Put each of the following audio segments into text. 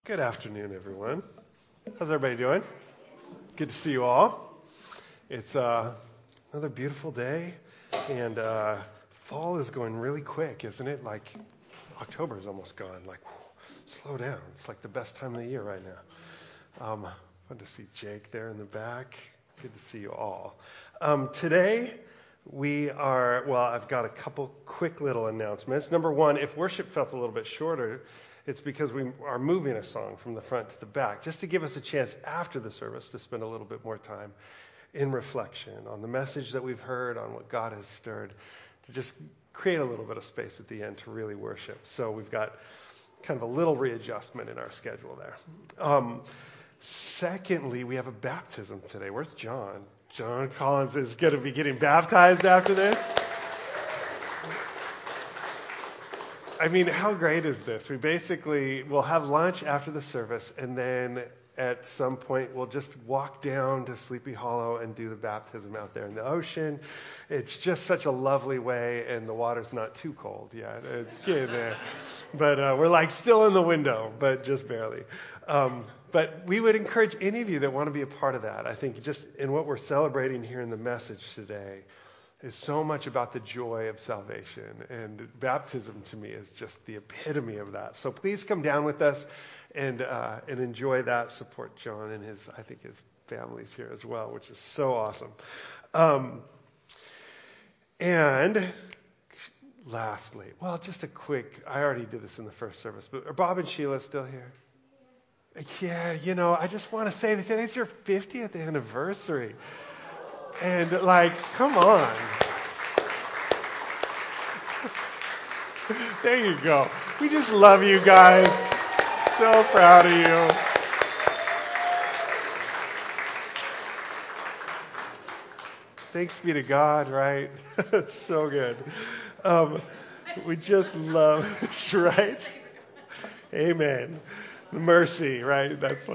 Good afternoon, everyone. How's everybody doing? Good to see you all. It's another beautiful day, and fall is going really quick, isn't it? Like, October is almost gone. Like, slow down. It's like the best time of the year right now. Fun to see Jake there in the back. Good to see you all. Today, I've got a couple quick little announcements. Number one, if worship felt a little bit shorter, it's because we are moving a song from the front to the back, just to give us a chance after the service to spend a little bit more time in reflection on the message that we've heard, on what God has stirred, to just create a little bit of space at the end to really worship. So we've got kind of a little readjustment in our schedule there. Secondly, we have a baptism today. Where's John? John Collins is going to be getting baptized after this. I mean, how great is this? We'll have lunch after the service, and then at some point we'll just walk down to Sleepy Hollow and do the baptism out there in the ocean. It's just such a lovely way, and the water's not too cold yet. It's getting there. But we're like still in the window, but just barely. But we would encourage any of you that want to be a part of that. I think just in what we're celebrating here in the message today is so much about the joy of salvation. And baptism to me is just the epitome of that. So please come down with us and enjoy that. Support John and his family's here as well, which is so awesome. And lastly, just a quick, I already did this in the first service, but are Bob and Sheila still here? Yeah, I just want to say that today's your 50th anniversary. And come on. There you go. We just love you guys. So proud of you. Thanks be to God, right? It's so good. We just love, right? Amen. Mercy, right? That's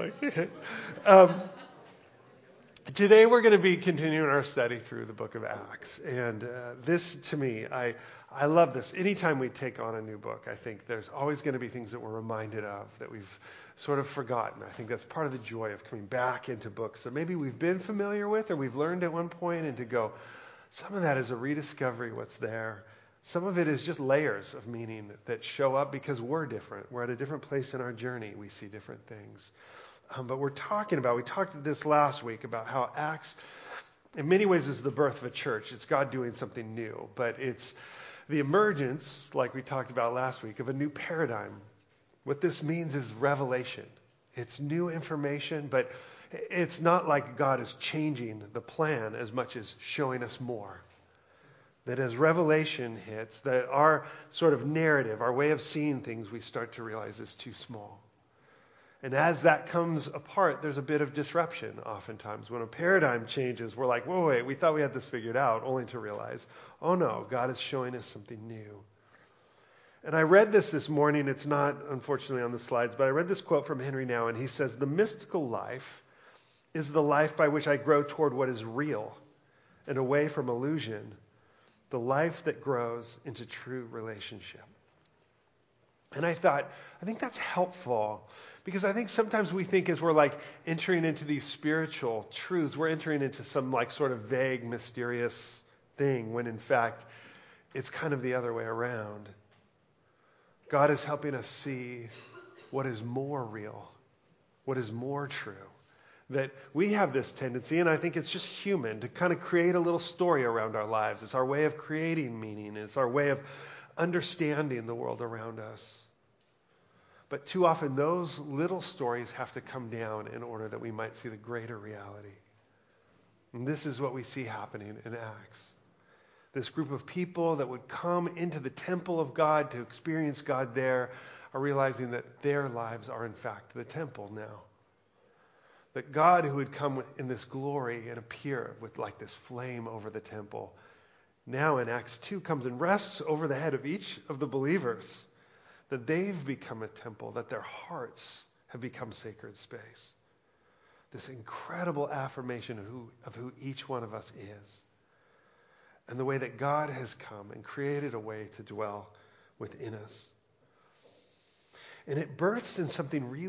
today we're going to be continuing our study through the book of Acts. And this, to me, I love this. Anytime we take on a new book, I think there's always going to be things that we're reminded of that we've sort of forgotten. I think that's part of the joy of coming back into books that maybe we've been familiar with or we've learned at one point, and to go, some of that is a rediscovery of what's there. Some of it is just layers of meaning that show up because we're different. We're at a different place in our journey. We see different things. But we talked this last week about how Acts, in many ways, is the birth of a church. It's God doing something new. But it's the emergence, like we talked about last week, of a new paradigm. What this means is revelation. It's new information, but it's not like God is changing the plan as much as showing us more. That as revelation hits, that our sort of narrative, our way of seeing things, we start to realize is too small. And as that comes apart, there's a bit of disruption oftentimes. When a paradigm changes, we're like, whoa, wait, we thought we had this figured out, only to realize, oh no, God is showing us something new. And I read this morning. It's not, unfortunately, on the slides, but I read this quote from Henry Nouwen. He says, "The mystical life is the life by which I grow toward what is real and away from illusion, the life that grows into true relationship." And I think that's helpful, because I think sometimes we think as we're entering into these spiritual truths, we're entering into some sort of vague, mysterious thing, when in fact it's kind of the other way around. God is helping us see what is more real, what is more true. That we have this tendency, and I think it's just human, to kind of create a little story around our lives. It's our way of creating meaning. It's our way of understanding the world around us. But too often those little stories have to come down in order that we might see the greater reality. And this is what we see happening in Acts. This group of people that would come into the temple of God to experience God there are realizing that their lives are in fact the temple now. That God, who would come in this glory and appear with this flame over the temple, now in Acts 2 comes and rests over the head of each of the believers. That they've become a temple, that their hearts have become sacred space. This incredible affirmation of who each one of us is. And the way that God has come and created a way to dwell within us. And it births in something really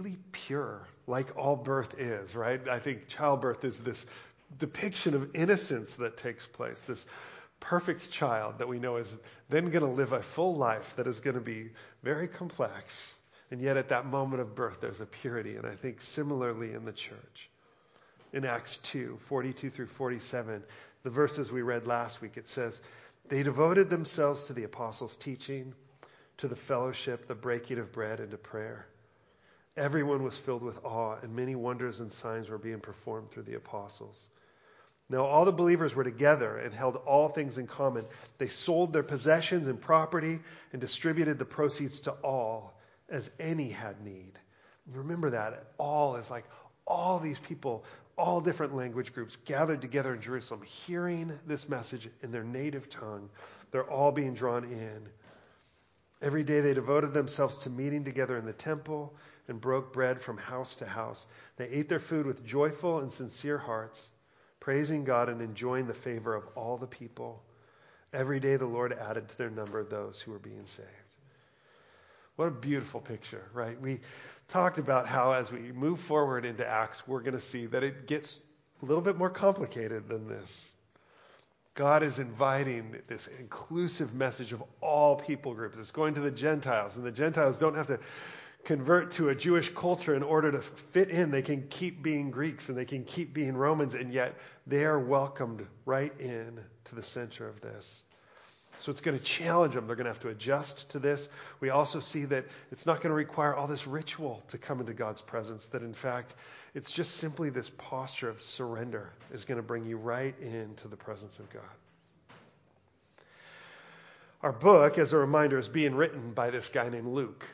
pure, like all birth is, right? I think childbirth is this depiction of innocence that takes place, this perfect child that we know is then going to live a full life that is going to be very complex. And yet at that moment of birth, there's a purity. And I think similarly in the church. In Acts 2, 42 through 47, the verses we read last week, it says, they devoted themselves to the apostles' teaching, to the fellowship, the breaking of bread, and to prayer. Everyone was filled with awe, and many wonders and signs were being performed through the apostles. Now all the believers were together and held all things in common. They sold their possessions and property and distributed the proceeds to all as any had need. Remember that. All is like all these people, all different language groups gathered together in Jerusalem, hearing this message in their native tongue. They're all being drawn in. Every day they devoted themselves to meeting together in the temple and broke bread from house to house. They ate their food with joyful and sincere hearts, praising God and enjoying the favor of all the people. Every day the Lord added to their number those who were being saved. What a beautiful picture, right? We talked about how as we move forward into Acts, we're going to see that it gets a little bit more complicated than this. God is inviting this inclusive message of all people groups. It's going to the Gentiles, and the Gentiles don't have to convert to a Jewish culture in order to fit in. They can keep being Greeks and they can keep being Romans, and yet they are welcomed right in to the center of this. So it's going to challenge them. They're going to have to adjust to this. We also see that it's not going to require all this ritual to come into God's presence, that in fact, it's just simply this posture of surrender is going to bring you right into the presence of God. Our book, as a reminder, is being written by this guy named Luke.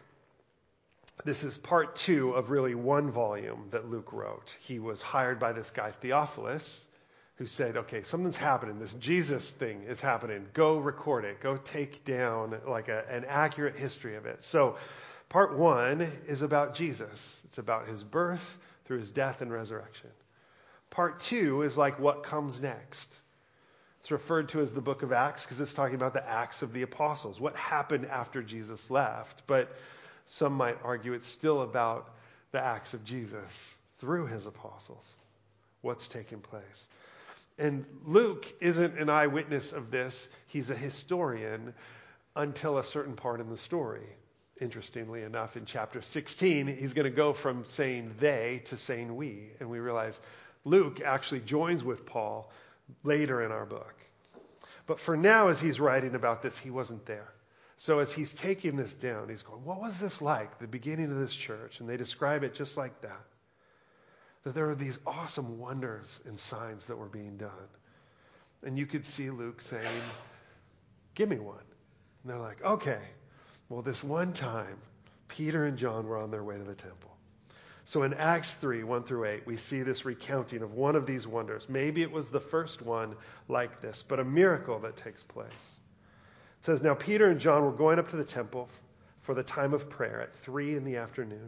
This is part 2 of really one volume that Luke wrote. He was hired by this guy, Theophilus, who said, okay, something's happening. This Jesus thing is happening. Go record it. Go take down like an accurate history of it. So part 1 is about Jesus. It's about his birth through his death and resurrection. Part 2 is like what comes next. It's referred to as the book of Acts because it's talking about the Acts of the Apostles, what happened after Jesus left. But some might argue it's still about the acts of Jesus through his apostles, what's taking place. And Luke isn't an eyewitness of this. He's a historian until a certain part in the story. Interestingly enough, in chapter 16, he's going to go from saying they to saying we. And we realize Luke actually joins with Paul later in our book. But for now, as he's writing about this, he wasn't there. So as he's taking this down, he's going, what was this like, the beginning of this church? And they describe it just like that. That there were these awesome wonders and signs that were being done. And you could see Luke saying, give me one. And they're like, okay. Well, this one time, Peter and John were on their way to the temple. So in Acts 3, 1 through 8, we see this recounting of one of these wonders. Maybe it was the first one like this, but a miracle that takes place. It says, now Peter and John were going up to the temple for the time of prayer at 3 p.m.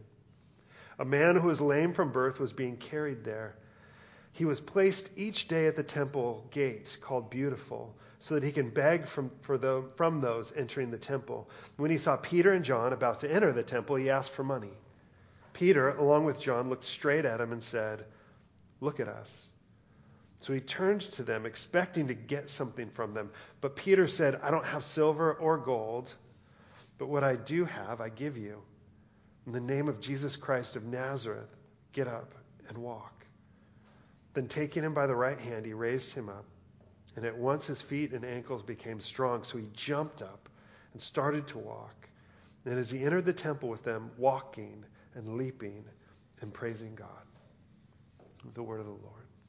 A man who was lame from birth was being carried there. He was placed each day at the temple gate called Beautiful, so that he can beg from those entering the temple. When he saw Peter and John about to enter the temple, he asked for money. Peter, along with John, looked straight at him and said, look at us. So he turned to them, expecting to get something from them. But Peter said, I don't have silver or gold, but what I do have, I give you. In the name of Jesus Christ of Nazareth, get up and walk. Then taking him by the right hand, he raised him up. And at once his feet and ankles became strong. So he jumped up and started to walk. And as he entered the temple with them, walking and leaping and praising God. The word of the Lord.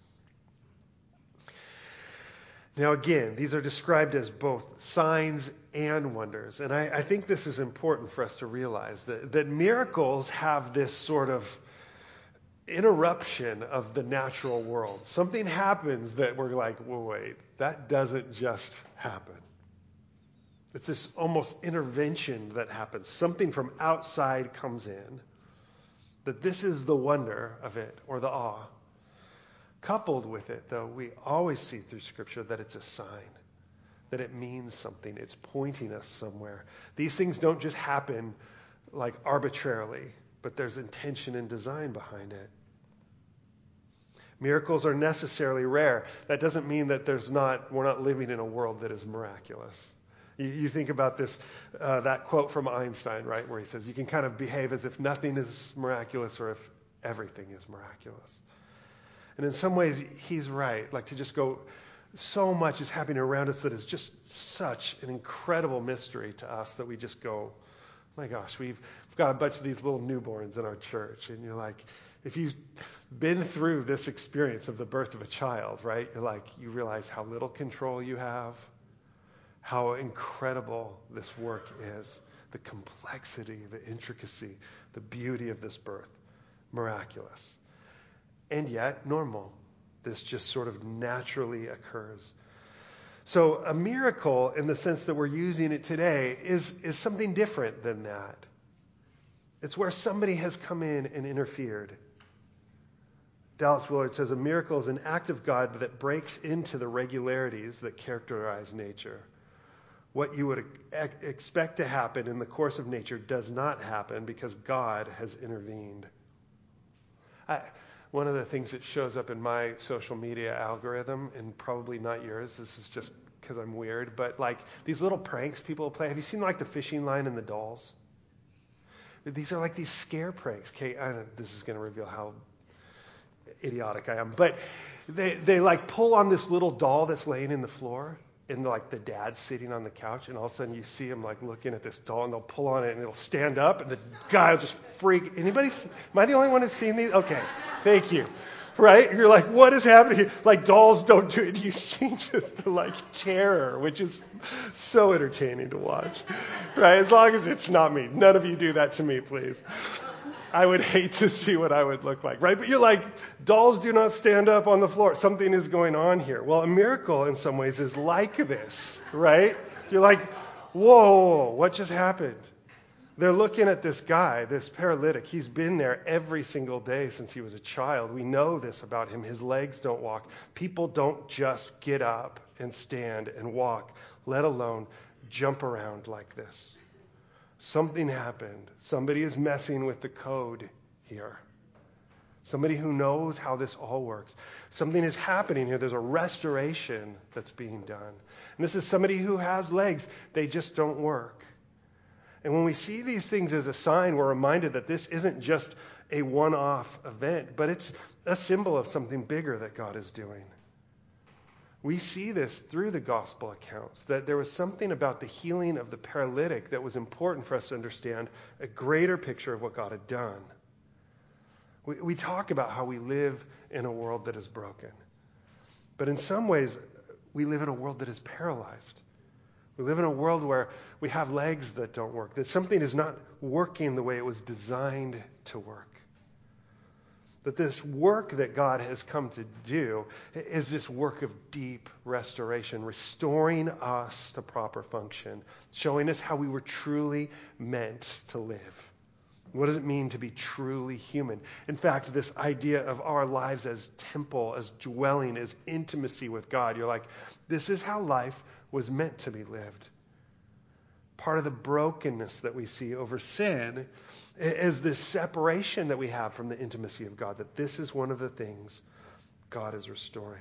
Now again, these are described as both signs and wonders. And I think this is important for us to realize that miracles have this sort of interruption of the natural world. Something happens that we're like, well, wait, that doesn't just happen. It's this almost intervention that happens. Something from outside comes in. That this is the wonder of it, or the awe. Coupled with it, though, we always see through Scripture that it's a sign, that it means something. It's pointing us somewhere. These things don't just happen like arbitrarily. but there's intention and design behind it. Miracles are necessarily rare. That doesn't mean that we're not living in a world that is miraculous. You think about this, that quote from Einstein, right, where he says, you can kind of behave as if nothing is miraculous or if everything is miraculous. And in some ways, he's right. Like to just go, so much is happening around us that is just such an incredible mystery to us that we just go, my gosh, we've got a bunch of these little newborns in our church. And you're like, if you've been through this experience of the birth of a child, right, you're like, you realize how little control you have, how incredible this work is, the complexity, the intricacy, the beauty of this birth, miraculous. And yet, normal. This just sort of naturally occurs. So a miracle, in the sense that we're using it today, is something different than that. It's where somebody has come in and interfered. Dallas Willard says, a miracle is an act of God that breaks into the regularities that characterize nature. What you would expect to happen in the course of nature does not happen because God has intervened. One of the things that shows up in my social media algorithm, and probably not yours, this is just because I'm weird, but like these little pranks people play. Have you seen like the fishing line and the dolls? These are like these scare pranks. Okay, this is going to reveal how idiotic I am, but they like pull on this little doll that's laying in the floor, and like the dad's sitting on the couch, and all of a sudden you see him like looking at this doll, and they'll pull on it, and it'll stand up, and the guy will just freak. Am I the only one who's seen these? Okay, thank you. Right? You're like, what is happening here? Like dolls don't do it. You see just the like terror, which is so entertaining to watch. Right? As long as it's not me. None of you do that to me, please. I would hate to see what I would look like, right? But you're like, dolls do not stand up on the floor. Something is going on here. Well, a miracle in some ways is like this, right? You're like, whoa, what just happened? They're looking at this guy, this paralytic. He's been there every single day since he was a child. We know this about him. His legs don't walk. People don't just get up and stand and walk, let alone jump around like this. Something happened. Somebody is messing with the code here. Somebody who knows how this all works. Something is happening here. There's a restoration that's being done. And this is somebody who has legs. They just don't work. And when we see these things as a sign, we're reminded that this isn't just a one-off event, but it's a symbol of something bigger that God is doing. We see this through the gospel accounts, that there was something about the healing of the paralytic that was important for us to understand a greater picture of what God had done. We talk about how we live in a world that is broken. But in some ways, we live in a world that is paralyzed. We live in a world where we have legs that don't work, that something is not working the way it was designed to work. That this work that God has come to do is this work of deep restoration, restoring us to proper function, showing us how we were truly meant to live. What does it mean to be truly human? In fact, this idea of our lives as temple, as dwelling, as intimacy with God, you're like, this is how life was meant to be lived. Part of the brokenness that we see over sin is this separation that we have from the intimacy of God, that this is one of the things God is restoring.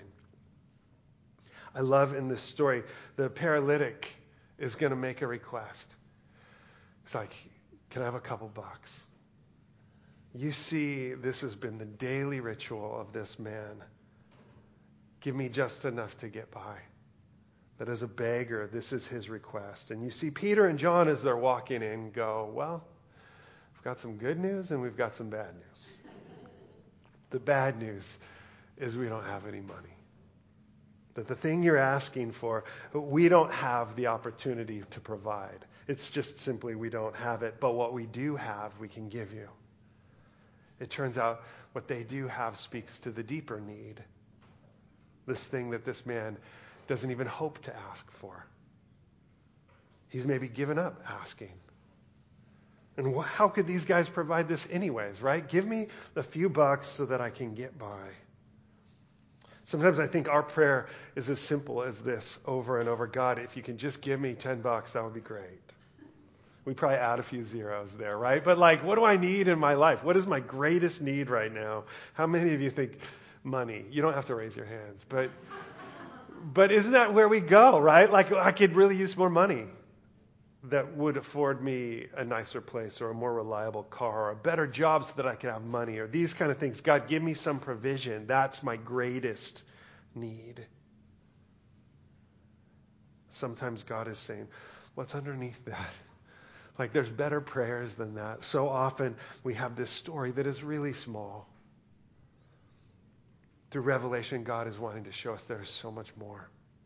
I love in this story, the paralytic is going to make a request. It's like, can I have a couple bucks? You see, this has been the daily ritual of this man. Give me just enough to get by. That as a beggar, this is his request. And you see Peter and John as they're walking in go, well, we've got some good news and we've got some bad news. The bad news is we don't have any money. That the thing you're asking for, we don't have the opportunity to provide. It's just simply we don't have it. But what we do have, we can give you. It turns out what they do have speaks to the deeper need. This thing that this man doesn't even hope to ask for. He's maybe given up asking. And how could these guys provide this anyways, right? Give me a few bucks so that I can get by. Sometimes I think our prayer is as simple as this over and over. God, if you can just give me $10, that would be great. We probably add a few zeros there, right? But like, what do I need in my life? What is my greatest need right now? How many of you think money? You don't have to raise your hands, but isn't that where we go, right? Like, I could really use more money that would afford me a nicer place or a more reliable car or a better job so that I could have money or these kind of things. God, give me some provision. That's my greatest need. Sometimes God is saying, what's underneath that? Like, there's better prayers than that. So often we have this story that is really small. Through Revelation, God is wanting to show us there is so much more.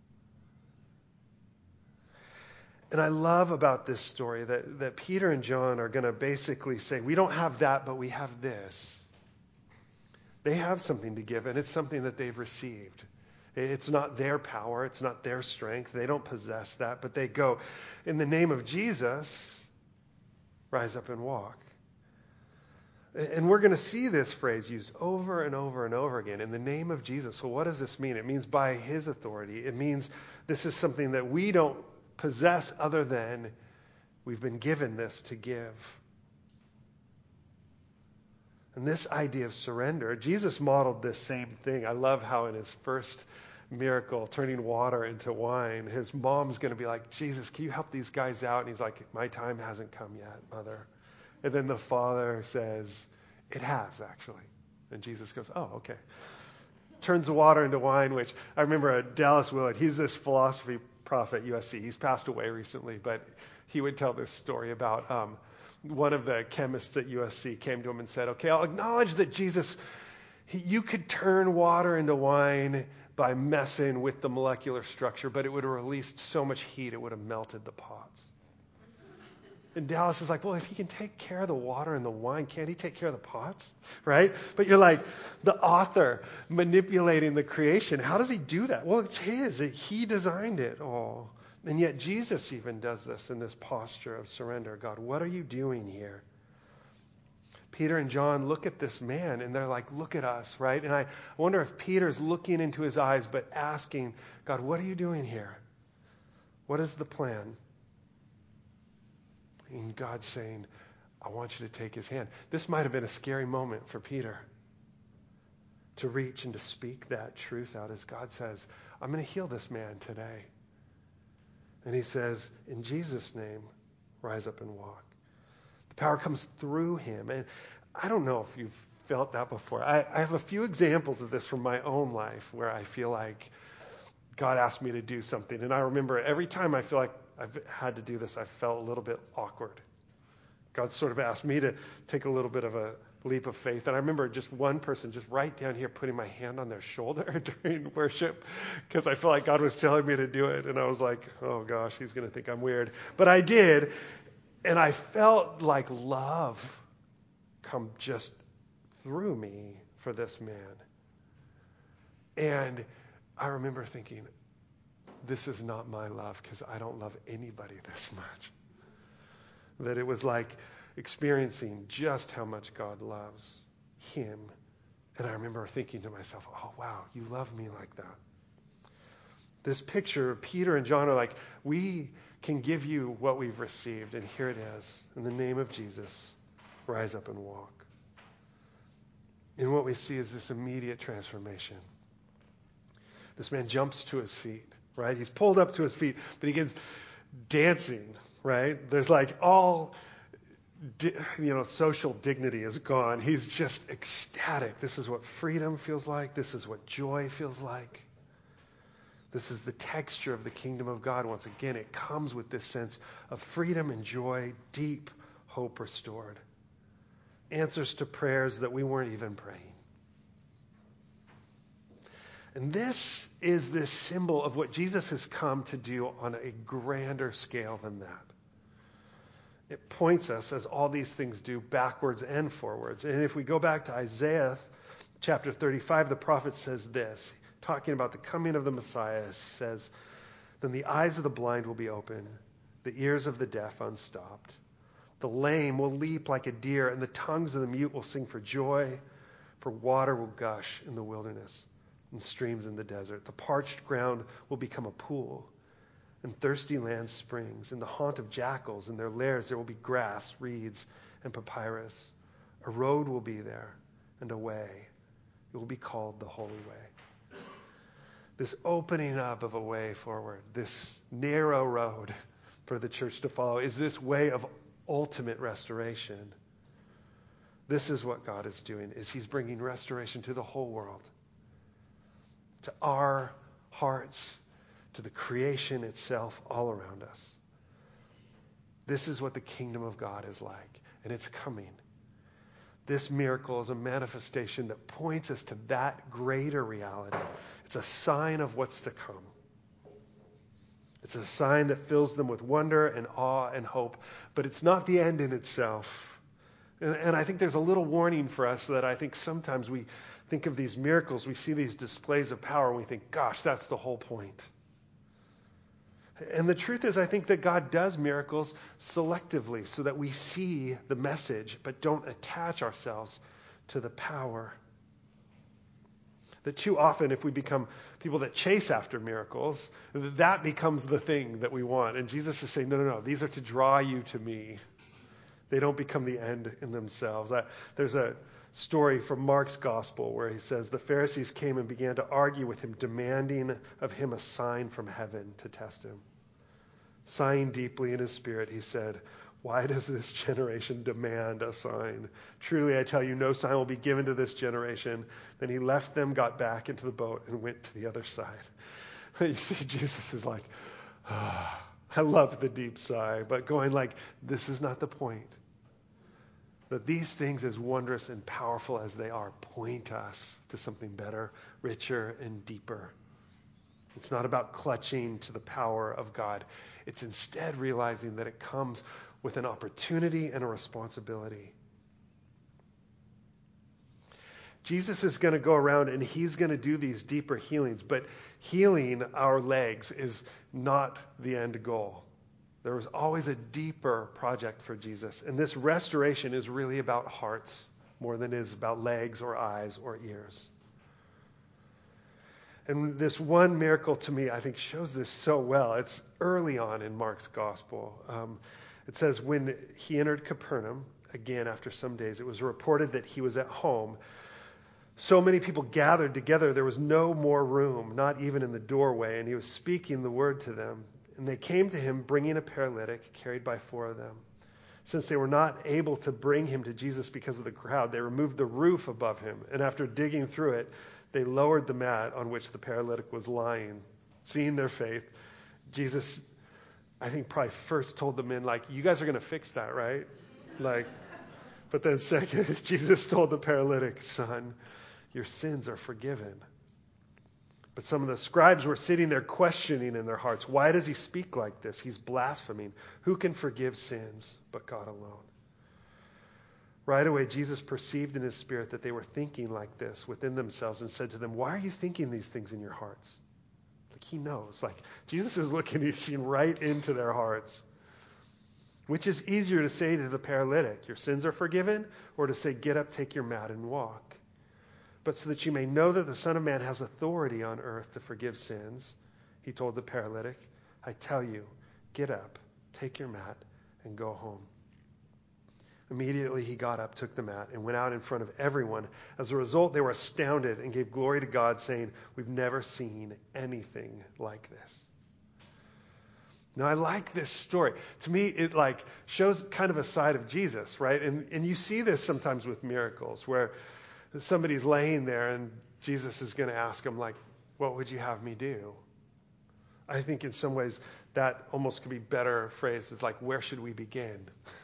And I love about this story that Peter and John are going to basically say, we don't have that, but we have this. They have something to give, and it's something that they've received. It's not their power. It's not their strength. They don't possess that, but they go, in the name of Jesus, rise up and walk. And we're going to see this phrase used over and over and over again, in the name of Jesus. So what does this mean? It means by his authority. It means this is something that we don't possess other than we've been given this to give. And this idea of surrender, Jesus modeled this same thing. I love how in his first miracle, turning water into wine, his mom's going to be like, Jesus, can you help these guys out? And he's like, my time hasn't come yet, mother. And then the father says, it has, actually. And Jesus goes, oh, okay. Turns the water into wine, which I remember Dallas Willard, he's this philosophy prophet at USC. He's passed away recently, but he would tell this story about one of the chemists at USC came to him and said, okay, I'll acknowledge that Jesus, you could turn water into wine by messing with the molecular structure, but it would have released so much heat it would have melted the pots. And Dallas is like, well, if he can take care of the water and the wine, can't he take care of the pots? Right? But you're like, the author manipulating the creation. How does he do that? Well, it's his. He designed it all. And yet Jesus even does this in this posture of surrender. God, what are you doing here? Peter and John look at this man and they're like, look at us, right? And I wonder if Peter's looking into his eyes but asking, God, what are you doing here? What is the plan? And God's saying, I want you to take his hand. This might have been a scary moment for Peter to reach and to speak that truth out as God says, I'm going to heal this man today. And he says, in Jesus' name, rise up and walk. The power comes through him. And I don't know if you've felt that before. I have a few examples of this from my own life where I feel like God asked me to do something. And I remember every time I feel like I've had to do this, I felt a little bit awkward. God sort of asked me to take a little bit of a leap of faith. And I remember just one person just right down here putting my hand on their shoulder during worship because I felt like God was telling me to do it. And I was like, oh gosh, he's going to think I'm weird. But I did. And I felt like love come just through me for this man. And I remember thinking, this is not my love because I don't love anybody this much. That it was like experiencing just how much God loves him. And I remember thinking to myself, oh, wow, you love me like that. This picture of Peter and John are like, we can give you what we've received. And here it is. In the name of Jesus, rise up and walk. And what we see is this immediate transformation. This man jumps to his feet, right? He's pulled up to his feet, but he begins dancing, right? There's like all, social dignity is gone. He's just ecstatic. This is what freedom feels like. This is what joy feels like. This is the texture of the kingdom of God. Once again, it comes with this sense of freedom and joy, deep hope restored. Answers to prayers that we weren't even praying. And this is this symbol of what Jesus has come to do on a grander scale than that. It points us, as all these things do, backwards and forwards. And if we go back to Isaiah chapter 35, the prophet says this, talking about the coming of the Messiah. He says, then the eyes of the blind will be open, the ears of the deaf unstopped. The lame will leap like a deer, and the tongues of the mute will sing for joy, for water will gush in the wilderness and streams in the desert. The parched ground will become a pool, and thirsty land springs. In the haunt of jackals, in their lairs, there will be grass, reeds, and papyrus. A road will be there, and a way. It will be called the Holy Way. This opening up of a way forward, this narrow road for the church to follow, is this way of ultimate restoration. This is what God is doing, is he's bringing restoration to the whole world, to our hearts, to the creation itself all around us. This is what the kingdom of God is like, and it's coming. This miracle is a manifestation that points us to that greater reality. It's a sign of what's to come. It's a sign that fills them with wonder and awe and hope, but it's not the end in itself. And I think there's a little warning for us that I think sometimes we think of these miracles, we see these displays of power, and we think, gosh, that's the whole point. And the truth is, I think that God does miracles selectively so that we see the message, but don't attach ourselves to the power. That too often, if we become people that chase after miracles, that becomes the thing that we want. And Jesus is saying, no, these are to draw you to me. They don't become the end in themselves. There's a story from Mark's gospel where he says the Pharisees came and began to argue with him, demanding of him a sign from heaven to test him. Sighing deeply in his spirit, he said, "Why does this generation demand a sign? Truly, I tell you, no sign will be given to this generation." Then he left them, got back into the boat, and went to the other side. You see, Jesus is like, I love the deep sigh, but going like, this is not the point. That these things, as wondrous and powerful as they are, point us to something better, richer, and deeper. It's not about clutching to the power of God. It's instead realizing that it comes with an opportunity and a responsibility. Jesus is going to go around and he's going to do these deeper healings, but healing our legs is not the end goal. There was always a deeper project for Jesus, and this restoration is really about hearts more than it is about legs or eyes or ears. And this one miracle to me, I think, shows this so well. It's early on in Mark's gospel. It says, when he entered Capernaum, again after some days, it was reported that he was at home. So many people gathered together, there was no more room, not even in the doorway, and he was speaking the word to them. And they came to him, bringing a paralytic carried by 4 of them. Since they were not able to bring him to Jesus because of the crowd, they removed the roof above him, and after digging through it, they lowered the mat on which the paralytic was lying. Seeing their faith, Jesus, I think, probably first told the men, like, you guys are going to fix that, right? But then second, Jesus told the paralytic, son, your sins are forgiven. But some of the scribes were sitting there questioning in their hearts, why does he speak like this? He's blaspheming. Who can forgive sins but God alone? Right away, Jesus perceived in his spirit that they were thinking like this within themselves and said to them, why are you thinking these things in your hearts? He knows. Jesus is looking, he's seen right into their hearts. Which is easier to say to the paralytic, your sins are forgiven, or to say, get up, take your mat, and walk? But so that you may know that the Son of Man has authority on earth to forgive sins, he told the paralytic, I tell you, get up, take your mat, and go home. Immediately he got up, took the mat, and went out in front of everyone. As a result, they were astounded and gave glory to God, saying, we've never seen anything like this. Now, I like this story. To me, it shows kind of a side of Jesus, right? And you see this sometimes with miracles where somebody's laying there and Jesus is going to ask them, what would you have me do? I think in some ways that almost could be better phrased as where should we begin?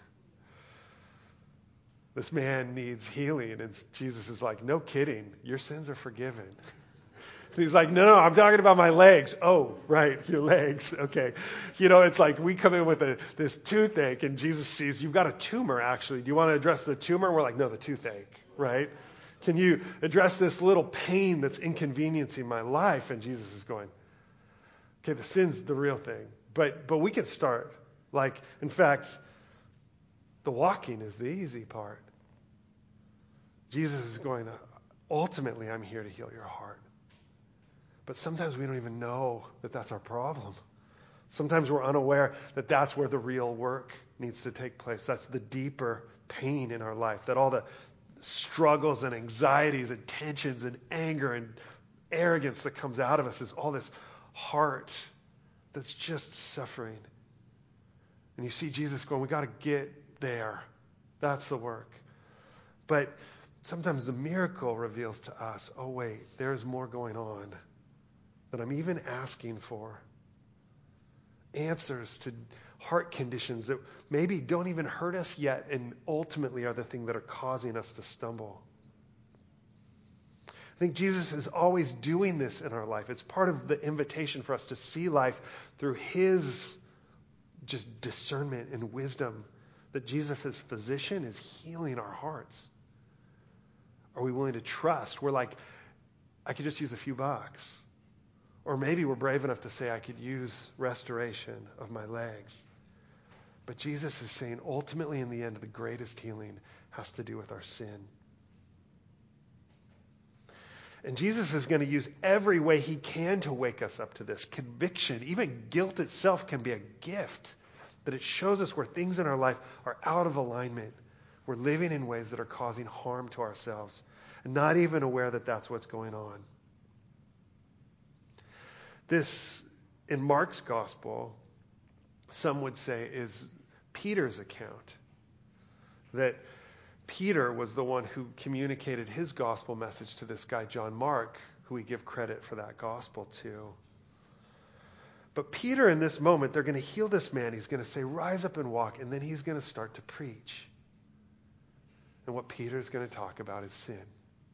This man needs healing, and Jesus is like, no kidding, your sins are forgiven. And he's like, no, I'm talking about my legs. Oh, right, your legs. Okay. It's like we come in with this toothache, and Jesus sees, you've got a tumor, actually. Do you want to address the tumor? We're like, no, the toothache, right? Can you address this little pain that's inconveniencing my life? And Jesus is going, okay, the sin's the real thing. But we can start. In fact, the walking is the easy part. Jesus is going, ultimately, I'm here to heal your heart. But sometimes we don't even know that that's our problem. Sometimes we're unaware that that's where the real work needs to take place. That's the deeper pain in our life, that all the struggles and anxieties and tensions and anger and arrogance that comes out of us is all this heart that's just suffering. And you see Jesus going, we got to get there. That's the work. But sometimes the miracle reveals to us, oh wait, there's more going on than I'm even asking for. Answers to heart conditions that maybe don't even hurt us yet and ultimately are the thing that are causing us to stumble. I think Jesus is always doing this in our life. It's part of the invitation for us to see life through his just discernment and wisdom, that Jesus as physician is healing our hearts. Are we willing to trust? We're like, I could just use a few bucks. Or maybe we're brave enough to say, I could use restoration of my legs. But Jesus is saying, ultimately, in the end, the greatest healing has to do with our sin. And Jesus is going to use every way he can to wake us up to this. Conviction, even guilt itself, can be a gift. That it shows us where things in our life are out of alignment. We're living in ways that are causing harm to ourselves. And not even aware that that's what's going on. This, in Mark's gospel, some would say is Peter's account. That Peter was the one who communicated his gospel message to this guy, John Mark, who we give credit for that gospel to. But Peter, in this moment, they're going to heal this man. He's going to say, rise up and walk. And then he's going to start to preach. And what Peter's going to talk about is sin.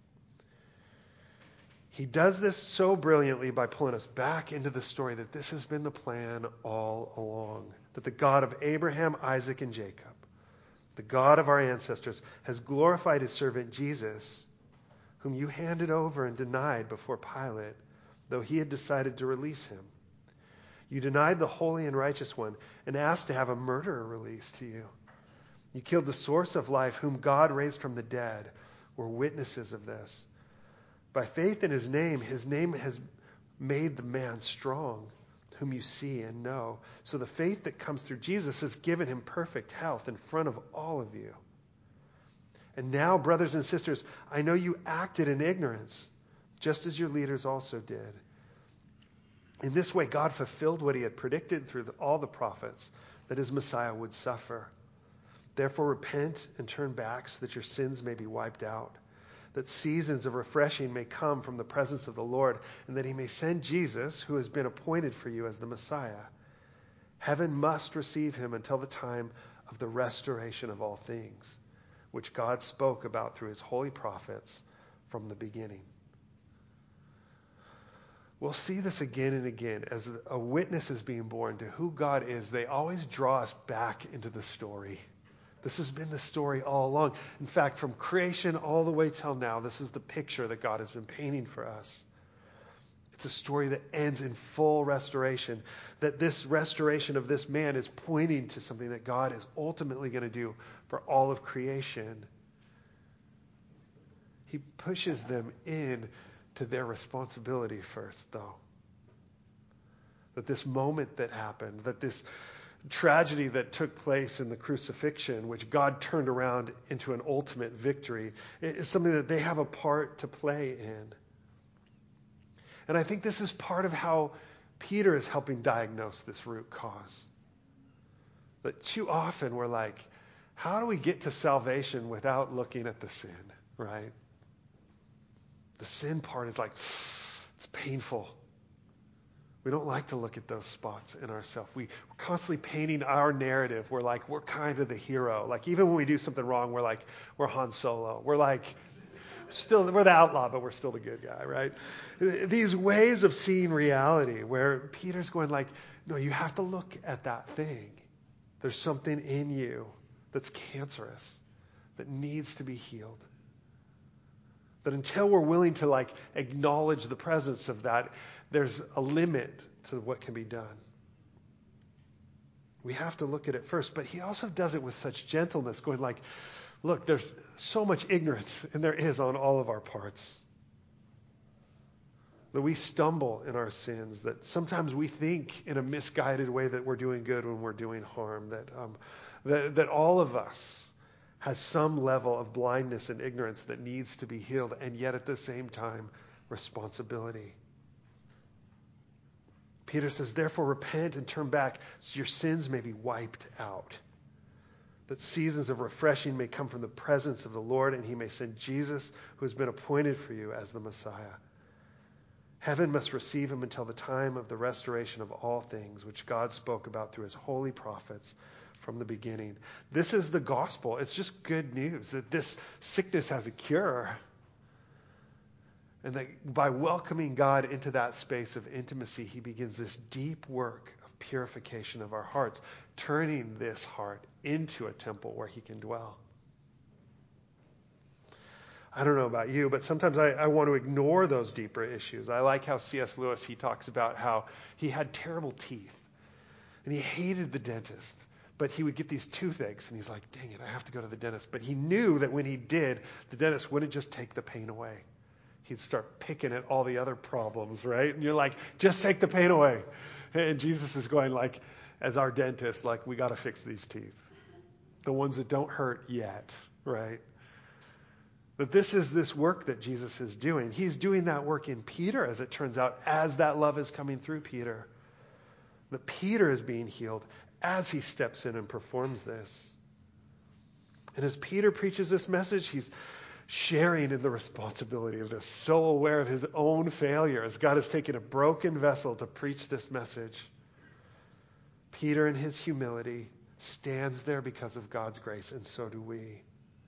He does this so brilliantly by pulling us back into the story that this has been the plan all along. That the God of Abraham, Isaac, and Jacob, the God of our ancestors, has glorified his servant Jesus, whom you handed over and denied before Pilate, though he had decided to release him. You denied the holy and righteous one and asked to have a murderer released to you. You killed the source of life, whom God raised from the dead. We're witnesses of this. By faith in his name has made the man strong, whom you see and know. So the faith that comes through Jesus has given him perfect health in front of all of you. And now, brothers and sisters, I know you acted in ignorance, just as your leaders also did. In this way, God fulfilled what he had predicted through all the prophets, that his Messiah would suffer. Therefore, repent and turn back so that your sins may be wiped out, that seasons of refreshing may come from the presence of the Lord, and that he may send Jesus, who has been appointed for you as the Messiah. Heaven must receive him until the time of the restoration of all things, which God spoke about through his holy prophets from the beginning. We'll see this again and again. As a witness is being born to who God is, they always draw us back into the story. This has been the story all along. In fact, from creation all the way till now, this is the picture that God has been painting for us. It's a story that ends in full restoration, that this restoration of this man is pointing to something that God is ultimately going to do for all of creation. He pushes them in to their responsibility first, though. That this moment that happened, that this tragedy that took place in the crucifixion, which God turned around into an ultimate victory, is something that they have a part to play in. And I think this is part of how Peter is helping diagnose this root cause. That too often we're like, how do we get to salvation without looking at the sin, right? The sin part is like, it's painful. We don't like to look at those spots in ourselves. We're constantly painting our narrative. We're like, we're kind of the hero. Like, even when we do something wrong, we're like, we're Han Solo. We're like, we're the outlaw, but we're still the good guy, right? These ways of seeing reality where Peter's going like, no, you have to look at that thing. There's something in you that's cancerous, that needs to be healed. That until we're willing to like acknowledge the presence of that, there's a limit to what can be done. We have to look at it first, but he also does it with such gentleness, going like, look, there's so much ignorance, and there is on all of our parts. that we stumble in our sins, that sometimes we think in a misguided way that we're doing good when we're doing harm, that all of us has some level of blindness and ignorance that needs to be healed, and yet at the same time, responsibility. Peter says, therefore repent and turn back so your sins may be wiped out, that seasons of refreshing may come from the presence of the Lord, and he may send Jesus, who has been appointed for you as the Messiah. Heaven must receive him until the time of the restoration of all things, which God spoke about through his holy prophets from the beginning. This is the gospel. It's just good news that this sickness has a cure. And that by welcoming God into that space of intimacy, he begins this deep work of purification of our hearts, turning this heart into a temple where he can dwell. I don't know about you, but sometimes I want to ignore those deeper issues. I like how C.S. Lewis, he talks about how he had terrible teeth and he hated the dentist. But he would get these toothaches, and he's like, dang it, I have to go to the dentist. But he knew that when he did, the dentist wouldn't just take the pain away. He'd start picking at all the other problems, right? And you're like, just take the pain away. And Jesus is going like, as our dentist, like, we got to fix these teeth. The ones that don't hurt yet, right? But this is this work that Jesus is doing. He's doing that work in Peter, as it turns out, as that love is coming through Peter. That Peter is being healed as he steps in and performs this. And as Peter preaches this message, he's sharing in the responsibility of this, so aware of his own failures. God has taken a broken vessel to preach this message. Peter, in his humility, stands there because of God's grace, and so do we.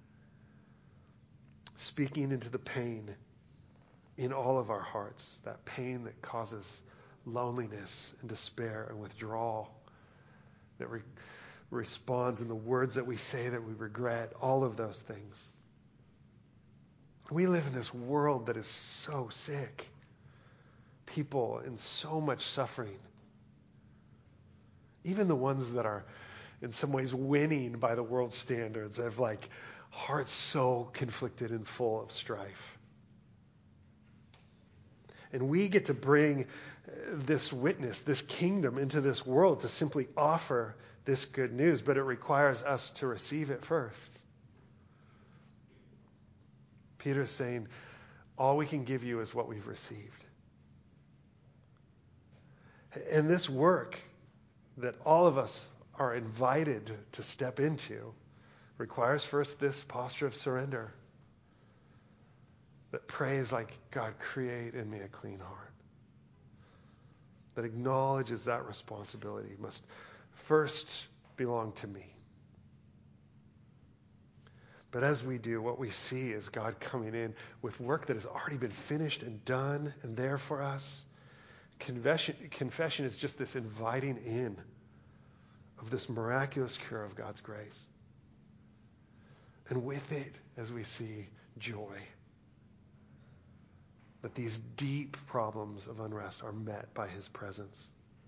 Speaking into the pain in all of our hearts, that pain that causes loneliness and despair and withdrawal, that responds in the words that we say that we regret, all of those things. We live in this world that is so sick. People in so much suffering. Even the ones that are in some ways winning by the world's standards have like hearts so conflicted and full of strife. And we get to bring this witness, this kingdom into this world to simply offer this good news, but it requires us to receive it first. Peter's saying, all we can give you is what we've received. And this work that all of us are invited to step into requires first this posture of surrender that prays like, God, create in me a clean heart. That acknowledges that responsibility must first belong to me. But as we do, what we see is God coming in with work that has already been finished and done and there for us. Confession is just this inviting in of this miraculous cure of God's grace. And with it, as we see, joy. That these deep problems of unrest are met by his presence.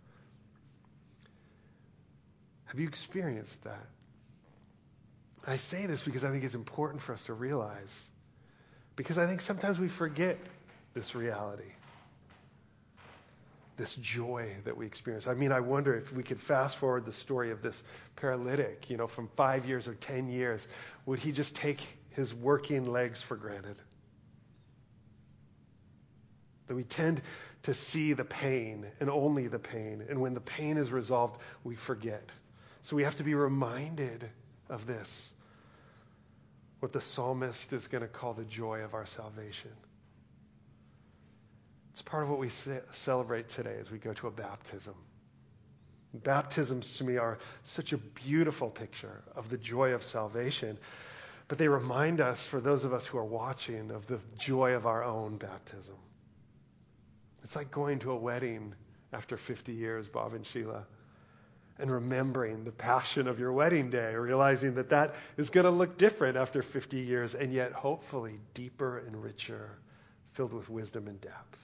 Have you experienced that? I say this because I think it's important for us to realize. Because I think sometimes we forget this reality. This joy that we experience. I mean, I wonder if we could fast forward the story of this paralytic, from 5 years or 10 years. Would he just take his working legs for granted? That we tend to see the pain and only the pain. And when the pain is resolved, we forget. So we have to be reminded of this. What the psalmist is going to call the joy of our salvation. It's part of what we celebrate today as we go to a baptism. Baptisms to me are such a beautiful picture of the joy of salvation. But they remind us, for those of us who are watching, of the joy of our own baptism. It's like going to a wedding after 50 years, Bob and Sheila, and remembering the passion of your wedding day, realizing that that is going to look different after 50 years, and yet hopefully deeper and richer, filled with wisdom and depth.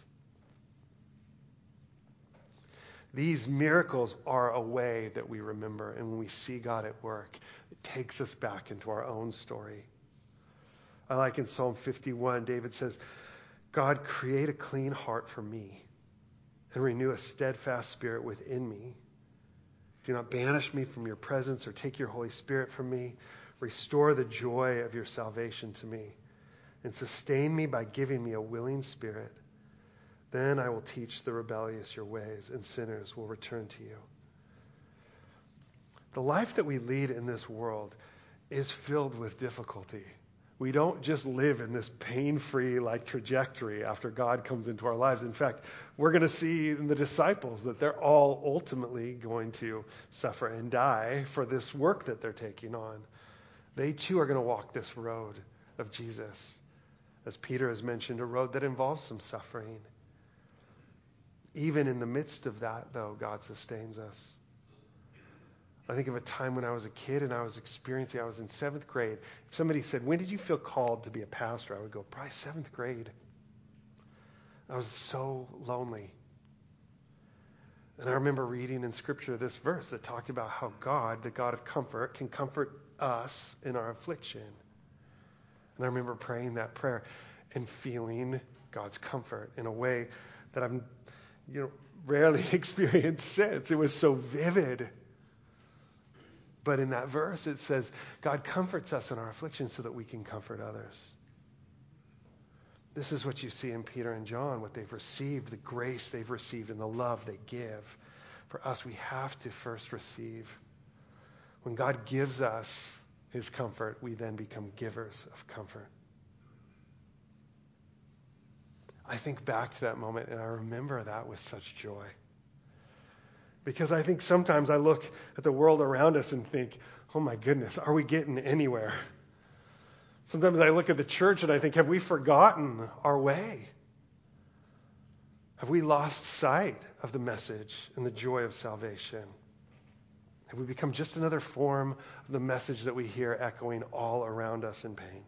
These miracles are a way that we remember, and when we see God at work, it takes us back into our own story. I like in Psalm 51, David says, God, create a clean heart for me and renew a steadfast spirit within me. Do not banish me from your presence or take your Holy Spirit from me. Restore the joy of your salvation to me and sustain me by giving me a willing spirit. Then I will teach the rebellious your ways, and sinners will return to you. The life that we lead in this world is filled with difficulty. We don't just live in this pain-free trajectory after God comes into our lives. In fact, we're going to see in the disciples that they're all ultimately going to suffer and die for this work that they're taking on. They too are going to walk this road of Jesus. As Peter has mentioned, a road that involves some suffering. Even in the midst of that, though, God sustains us. I think of a time when I was a kid and I was in 7th grade. If somebody said, when did you feel called to be a pastor? I would go, probably 7th grade. I was so lonely. And I remember reading in Scripture this verse that talked about how God, the God of comfort, can comfort us in our affliction. And I remember praying that prayer and feeling God's comfort in a way that I've rarely experienced since. It was so vivid. But in that verse, it says, God comforts us in our affliction so that we can comfort others. This is what you see in Peter and John, what they've received, the grace they've received, and the love they give. For us, we have to first receive. When God gives us his comfort, we then become givers of comfort. I think back to that moment, and I remember that with such joy. Because I think sometimes I look at the world around us and think, oh my goodness, are we getting anywhere? Sometimes I look at the church and I think, have we forgotten our way? Have we lost sight of the message and the joy of salvation? Have we become just another form of the message that we hear echoing all around us in pain?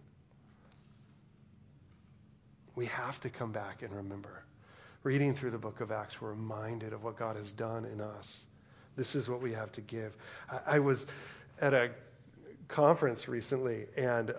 We have to come back and remember. Reading through the book of Acts, we're reminded of what God has done in us. This is what we have to give. I was at a conference recently and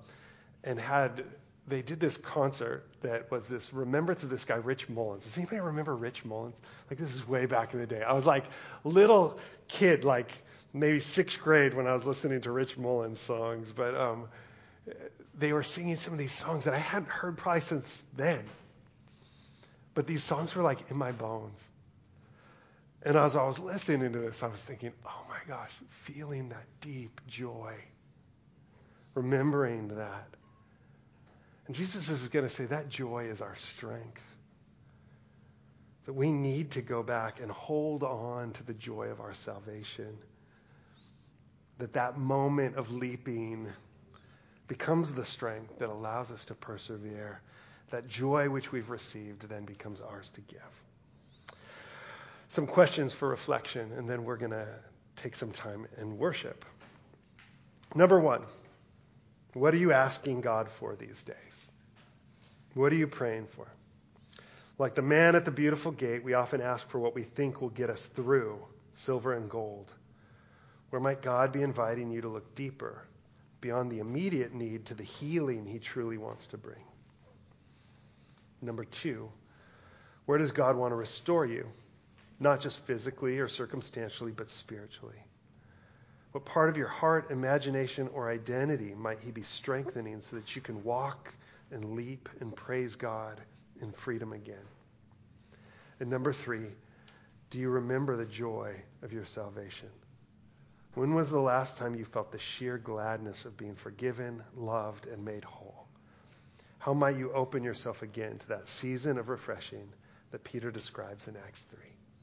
they did this concert that was this remembrance of this guy, Rich Mullins. Does anybody remember Rich Mullins? This is way back in the day. I was little kid, maybe 6th grade when I was listening to Rich Mullins songs. But they were singing some of these songs that I hadn't heard probably since then. But these songs were in my bones. And as I was listening to this, I was thinking, oh my gosh, feeling that deep joy. Remembering that. And Jesus is going to say that joy is our strength. That we need to go back and hold on to the joy of our salvation. That moment of leaping becomes the strength that allows us to persevere. That joy which we've received then becomes ours to give. Some questions for reflection, and then we're going to take some time and worship. Number 1, what are you asking God for these days? What are you praying for? Like the man at the beautiful gate, we often ask for what we think will get us through, silver and gold. Where might God be inviting you to look deeper, beyond the immediate need to the healing he truly wants to bring? Number 2, where does God want to restore you? Not just physically or circumstantially, but spiritually. What part of your heart, imagination, or identity might he be strengthening so that you can walk and leap and praise God in freedom again? And number 3, do you remember the joy of your salvation? When was the last time you felt the sheer gladness of being forgiven, loved, and made whole? How might you open yourself again to that season of refreshing that Peter describes in Acts 3?